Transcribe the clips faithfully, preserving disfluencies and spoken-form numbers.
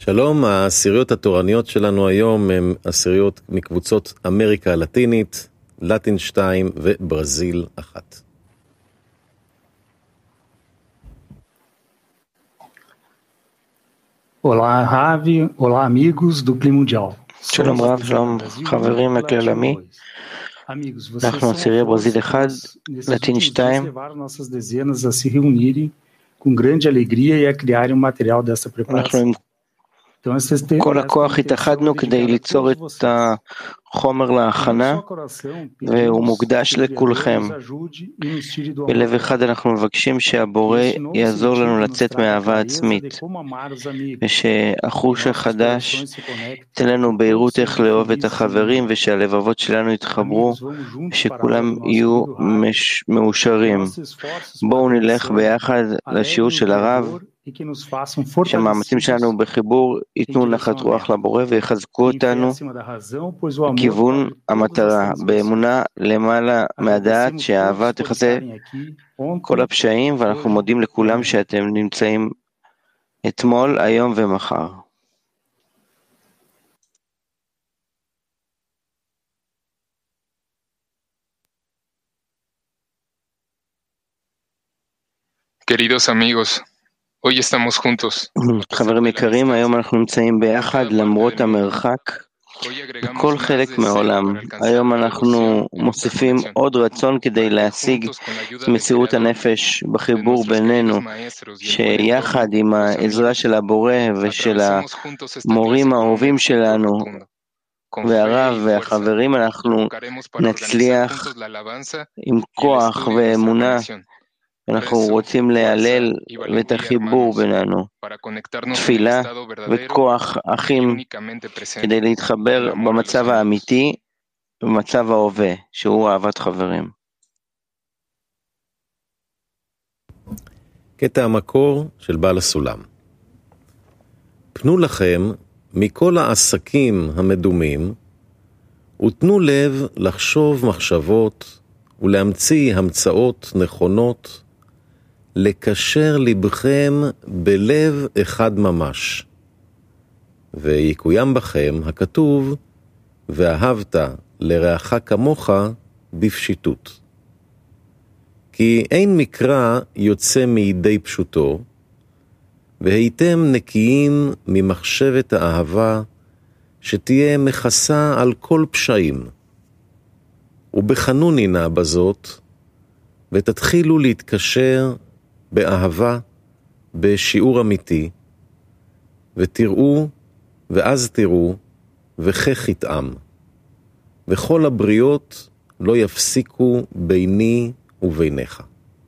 שלום, העשיריות התורניות שלנו היום הן עשיריות מקבוצות אמריקה הלטינית, לטין שתיים וברזיל אחת. Olá, Ravi. Olá, amigos do Clima Mundial. שלום רב, שלום חברים מהכלל העולמי. אנחנו עשירייה ברזיל אחד, לטין שתיים. אנחנו עם כל הכוח התאחדנו כדי ליצור את החומר להכנה, והוא מוקדש לכולכם. בלב אחד אנחנו מבקשים שהבורא יעזור לנו לצאת מהאהבה עצמית, ושהחוש החדש ייתן לנו בהירות איך לאהוב את החברים, ושהלבבות שלנו יתחברו, ושכולם יהיו מש... מאושרים. בואו נלך ביחד לשיעור של הרב, שהמאמצים שלנו בחיבור ייתנו נחת רוח לבורא ויחזקו אותנו בכיוון המטרה, באמונה למעלה מהדעת שהאהבה תכסה כל הפשעים, ואנחנו מודים לכולם שאתם נמצאים אתמול, היום ומחר. Queridos amigos, hoy estamos juntos. חברים יקרים, היום אנחנו נמצאים ביחד למרות המרחק בכל חלק מהעולם. היום אנחנו מוסיפים עוד רצון כדי להשיג את מסירות הנפש בחיבור בינינו, שיחד עם העזרה של הבורא ושל המורים האהובים שלנו והרב והחברים אנחנו נצליח עם כוח ואמונה. אנחנו רוצים להלל את החיבור בינינו, תפילה וכוח אחים כדי להתחבר במצב האמיתי, במצב ההווה, שהוא אהבת חברים. קטע המקור של בעל הסולם. פנו לכם מכל העסקים המדומים, ותנו לב לחשוב מחשבות ולהמציא המצאות נכונות, לקשר לבכם בלב אחד ממש, ויקוים בכם הכתוב, ואהבת לרעך כמוך בפשיטות. כי אין מקרא יוצא מידי פשוטו, והייתם נקיים ממחשבת האהבה, שתהיה מכסה על כל פשעים. ובחנוני נא בזאת, ותתחילו להתקשר באהבה, בשיעור אמיתי, ותראו, ואז תראו, וכך יתאם. וכל הבריות לא יפסיקו ביני וביניך.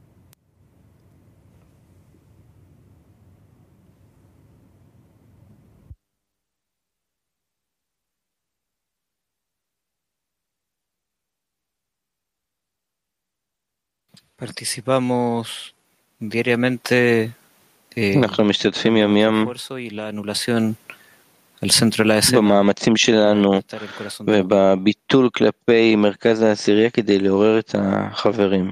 Participamos diariamente אנחנו משתתפים יום יום במאמצים שלנו ובביטול כלפי מרכז העשירייה כדי לעורר את החברים.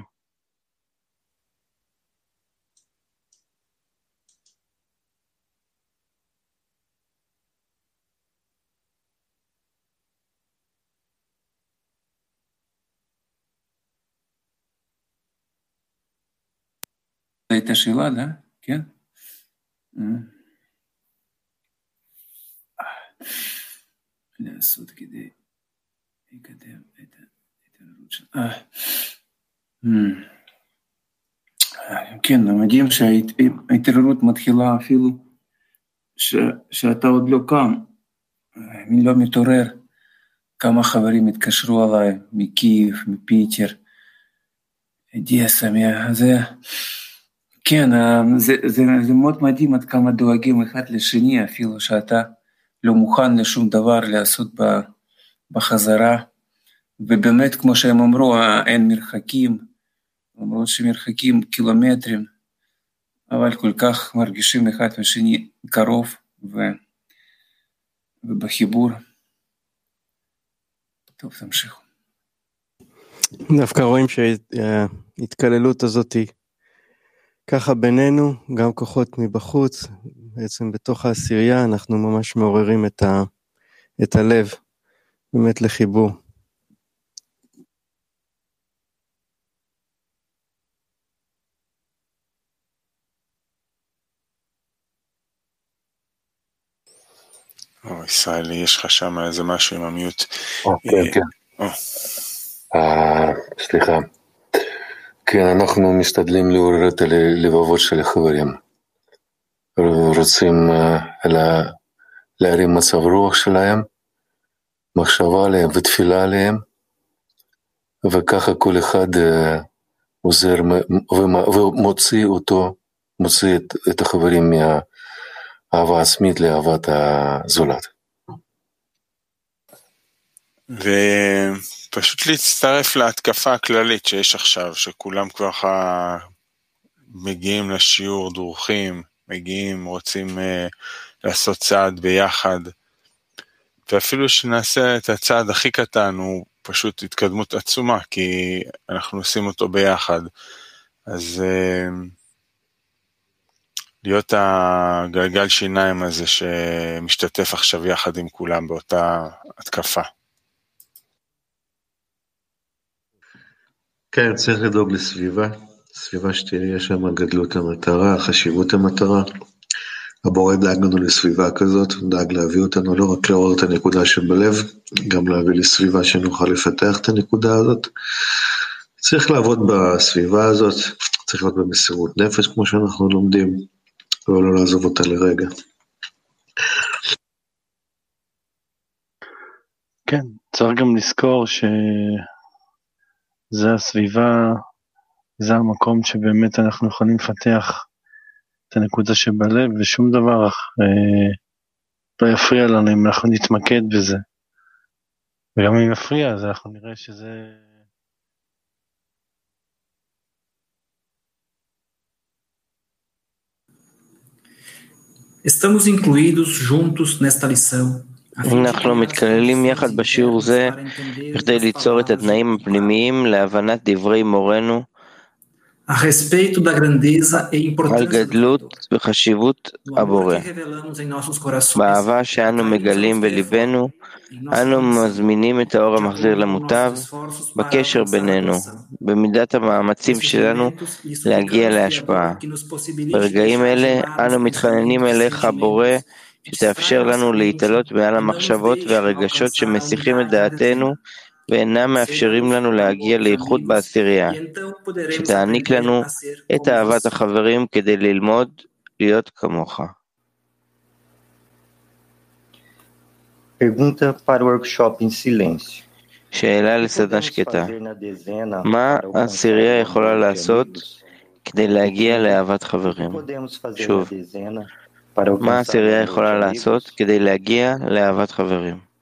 את השאלה, לא? כן? לעשות כדי לקדם את ההתעוררות של... כן, מדהים שההתעוררות מתחילה אפילו שאתה עוד לא קם, אני לא מתעורר. כמה חברים התקשרו עליי מקייב, מפיטר, אודסה, זה... כן, זה, זה, זה מאוד מדהים עד כמה דואגים אחד לשני, אפילו שאתה לא מוכן לשום דבר לעשות בחזרה, ובאמת כמו שהם אמרו, אין מרחקים, למרות שמרחקים קילומטרים, אבל כל כך מרגישים אחד לשני קרוב ו, ובחיבור. טוב, תמשיכו. דווקא רואים שההתקללות הזאת היא ככה בינינו, גם כוחות מבחוץ, בעצם בתוך העשירייה אנחנו ממש מעוררים את, ה, את הלב, באמת לחיבור. או, ישראלי, יש לך שם איזה משהו עם המיוט. כן, כן. סליחה. כן, אנחנו משתדלים לעורר את הלבבות של החברים. רוצים להרים מצב רוח שלהם, מחשבה עליהם ותפילה עליהם, וככה כל אחד עוזר ומוציא אותו, מוציא את החברים מהאהבה עצמית לאהבת הזולת. ופשוט להצטרף להתקפה הכללית שיש עכשיו, שכולם כבר מגיעים לשיעור, דורכים, מגיעים, רוצים uh, לעשות צעד ביחד, ואפילו שנעשה את הצעד הכי קטן, הוא פשוט התקדמות עצומה, כי אנחנו עושים אותו ביחד. אז uh, להיות הגלגל שיניים הזה, שמשתתף עכשיו יחד עם כולם באותה התקפה. כן, צריך לדאוג לסביבה, סביבה שתהיה שם גדלות המטרה, חשיבות המטרה. הבורא דאג לנו לסביבה כזאת, דאג להביא אותנו לא רק לעורר את הנקודה שבלב, גם להביא לסביבה שנוכל לפתח את הנקודה הזאת. צריך לעבוד בסביבה הזאת, צריך להיות במסירות נפש כמו שאנחנו לומדים, ולא לעזוב אותה לרגע. כן, צריך גם לזכור ש... זה הסביבה, זה המקום שבאמת אנחנו יכולים לפתח את הנקודה שבלב, ושום דבר אה, לא יפריע לנו אם אנחנו נתמקד בזה. וגם אם יפריע, אז אנחנו נראה שזה... Estamos incluídos juntos nesta lição. אנחנו מתכללים יחד בשיעור זה כדי ליצור את התנאים הפנימיים להבנת דברי מורנו על גדלות וחשיבות הבורא. באהבה שאנו מגלים בליבנו, אנו מזמינים את האור המחזיר למוטב בקשר בינינו, במידת המאמצים שלנו להגיע להשפעה. ברגעים אלה אנו מתחננים אליך בורא, שתאפשר לנו להתעלות מעל המחשבות והרגשות שמסיחים את דעתנו ואינם מאפשרים לנו להגיע לאיחוד בעשירייה, שתעניק לנו את אהבת החברים כדי ללמוד להיות כמוך. Pergunta para o workshop em silêncio. שאלה לסדנה שקטה. מה העשירייה יכולה לעשות כדי להגיע לאהבת חברים? שוב. מה העשירייה יכולה לעשות כדי להגיע לאהבת חברים?